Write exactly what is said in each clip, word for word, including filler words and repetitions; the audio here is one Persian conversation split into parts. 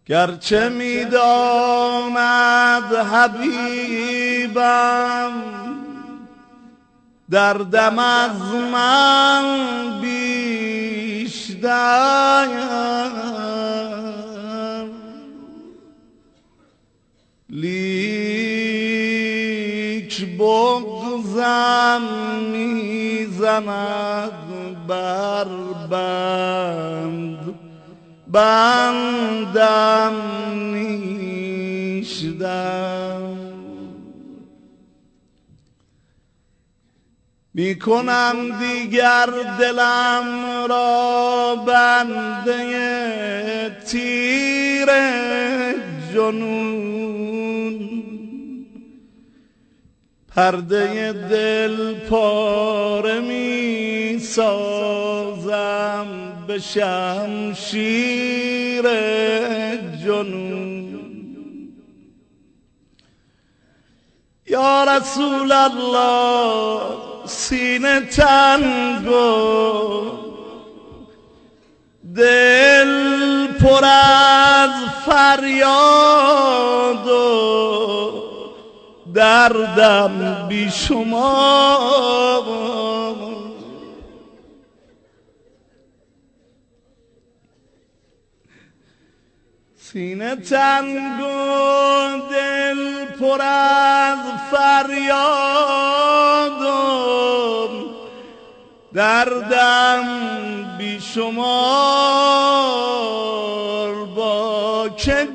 گرچه میداند حبیبم دردم از من بیشتر، لیک بغضم میزند بر بند، بندم نیشدم. میکنم دیگر دلم را بنده تیر جنون، پرده دل پاره می سازم به شمشیر جنون. یا رسول الله سینه تنگو، دل پر از فریاد و دردم بی شما. سینه تنگ و دل پر از فریاد و دردم بی شمار، با که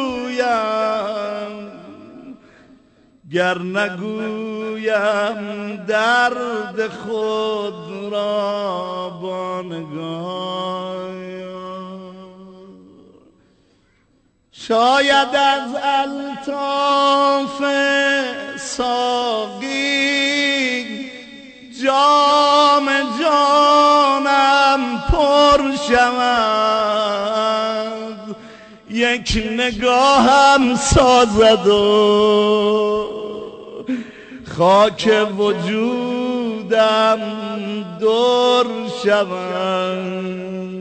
گویم گر نگویم درد خود را با نگاه. شاید از الطاف ساقی جام جانم پر شود، یک نگاهم سازد و خاک وجودم در شود.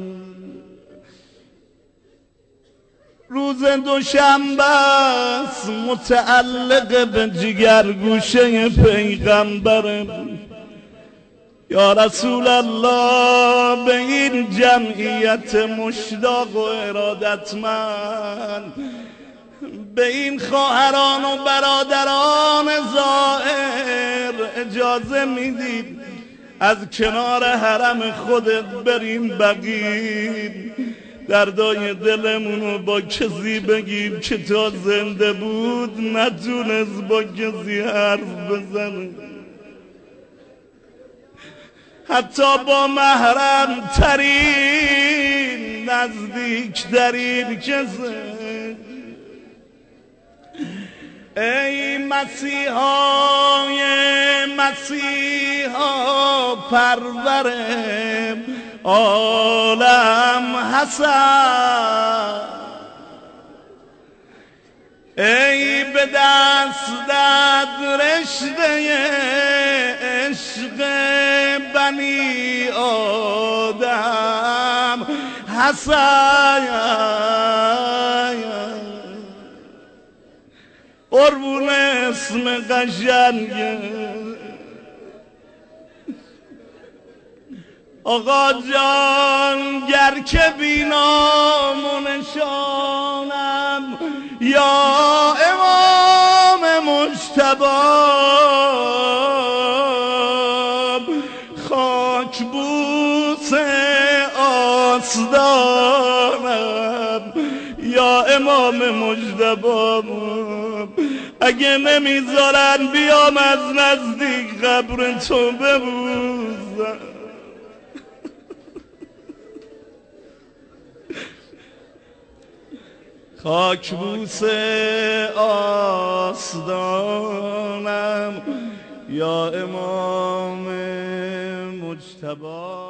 روز دوشنبه است متعلق به جگر گوشه پیغمبرم. یا رسول الله به این جمعیت مشتاق و ارادتمند، به این خواهران و برادران زائر اجازه میدید از کنار حرم خودت بریم بقیع، دردای دلمونو با کسی بگیم که تا زنده بود نتونست با کسی حرف بزنه، حتی با محرم ترین نزدیک ترین کسی. ای مسیحای مسیحا پرور عالم حسن، ای به دستت رشته عشق بنی آدم حسن، قربون اسم قشنگه آقا جان. گر که بینام و نشانم یا امام مجتبی، خاک بوس آستانم یا امام مجتبی. اگه نمیذارن بیام از نزدیک قبر تو ببوسم، خاک بوس آستانم یا امام مجتبی.